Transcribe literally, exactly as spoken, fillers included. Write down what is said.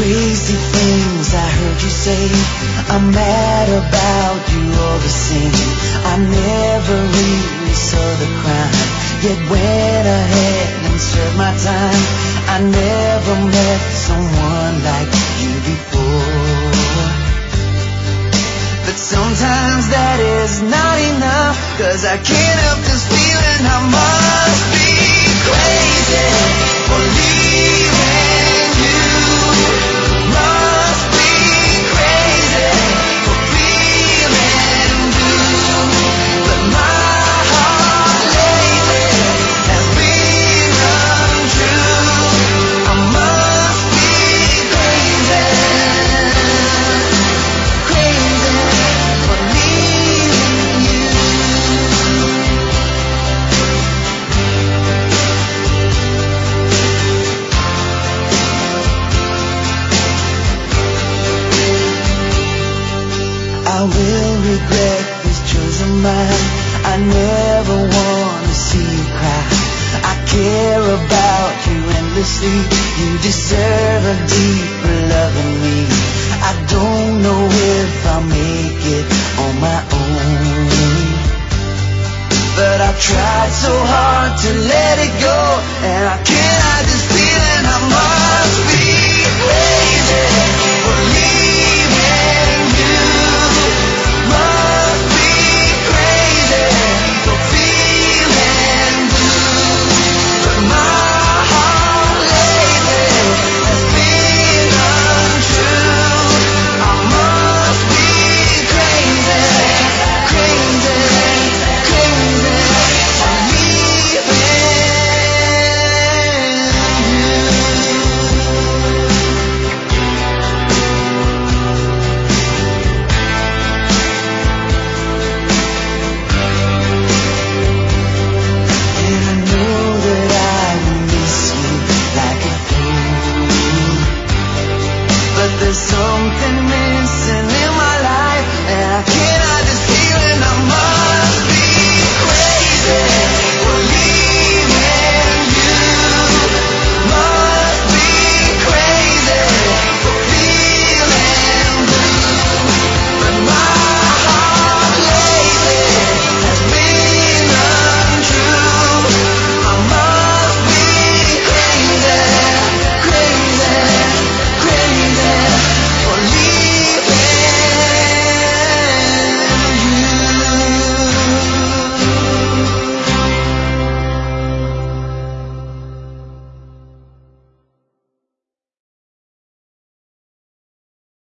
crazy things I heard you say. I'm mad about you all the same. I never really saw the crime, yet went ahead and served my time. I never met someone like you before. But sometimes that is not enough, 'cause I can't help this feeling I must be crazy for leaving you. Must be crazy for feeling blue. But my heart lately has been untrue. I must be crazy, crazy for leaving you. I will regret these choices of mine. I never want to see you cry. I care about you endlessly. You deserve a deeper love than me. I don't know if I'll make it on my own, but I've tried so hard to let it go, and I can't hide this feeling I must be